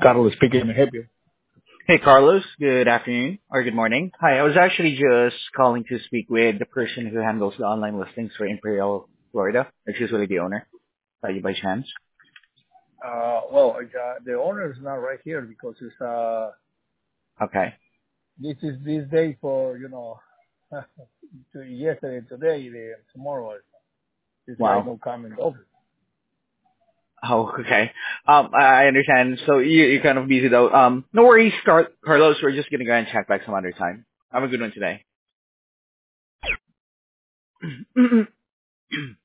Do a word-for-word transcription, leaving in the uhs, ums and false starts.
Carlos speaking. May I help you? Hey, Carlos. Good afternoon or good morning. Hi, I was actually just calling to speak with the person who handles the online listings for Imperial, Florida. It's usually the owner. Are you by chance? Uh, well, uh, the owner is not right here because it's uh Okay. this is this day for you know to yesterday, today, the, tomorrow. This guy Wow. no come in the office. Oh, okay. Um, I I understand. So you, you're kind of busy though. Um, no worries, Car- Carlos. We're just gonna go and check back some other time. Have a good one today.